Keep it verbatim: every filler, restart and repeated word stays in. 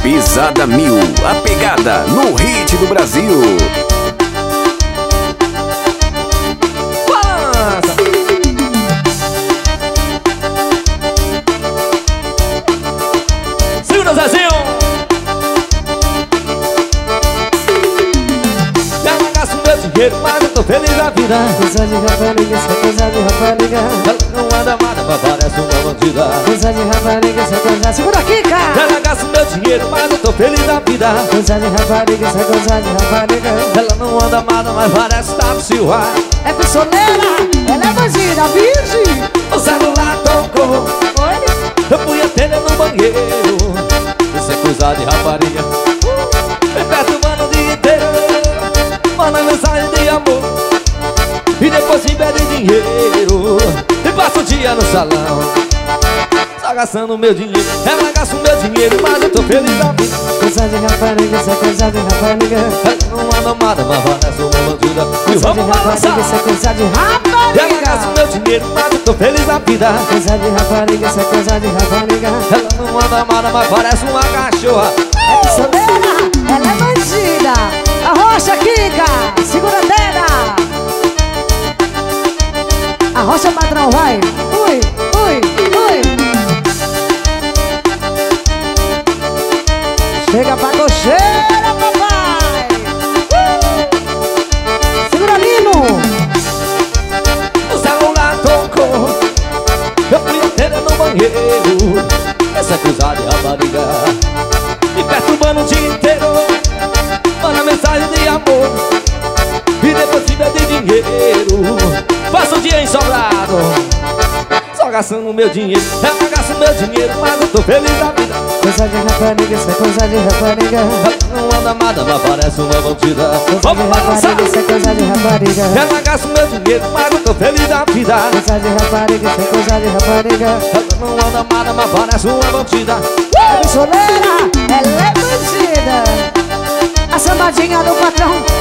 Pisada Mil, a pegada no hit do Brasil. Balança! Segura, Zezinho! Já gasto meu dinheiro, mas eu tô feliz da vida. Coisa de rapariga, essa coisa de rapariga. Ela não anda amada, mas parece uma bandida. Coisa de rapariga, essa coisa... Segura aqui, cara! Ela gasta meu dinheiro, mas eu tô feliz da vida. Coisa de rapariga, essa coisa de rapariga. Ela não anda amada, mas parece estar no ciúme. É pistoleira, ela é bandida, virgem. O celular tocou, Oi? eu fui atender no banheiro. Isso é coisa de rapariga. Me perturbando o dia inteiro, manda mensagem de amor e depois me pede dinheiro. E passa o dia no salão, só gastando meu dinheiro. Ela gasta o meu dinheiro, mas eu tô feliz da vida. Coisa de rapariga, essa coisa de rapariga. Ela não anda amada, mas parece uma bandida. E Coisa de vamos balançar. rapariga, essa coisa de Ela gasta rapariga. o meu dinheiro, mas eu tô feliz da vida. Coisa de rapariga, essa coisa de rapariga. Ela não anda amada, mas parece uma cachorra. É pistoleira, ela é bandida. Arrocha, Kika, segura a dedo. Arrocha, patrão, vai. Ui, ui, ui. Chega pra cocheira, papai. Uh! Segura, Lino. O celular tocou, eu fui atender no banheiro. Essa é coisa de rapariga, me perturbando o dia inteiro, manda mensagem de amor e depois me pede dinheiro. Passa o dia em sobrado, só gastando meu dinheiro. Ela gasta meu dinheiro, mas eu tô feliz da vida. Coisa de rapariga, essa coisa de rapariga. Ela não anda amada, mas parece uma bandida. Coisa de Vamos balançar. rapariga, essa coisa de rapariga. Ela gasta meu dinheiro, mas eu tô feliz da vida. Coisa de rapariga, essa coisa de rapariga. Ela não anda amada, mas parece uma bandida. É pistoleira, ela é bandida. A sambadinha do patrão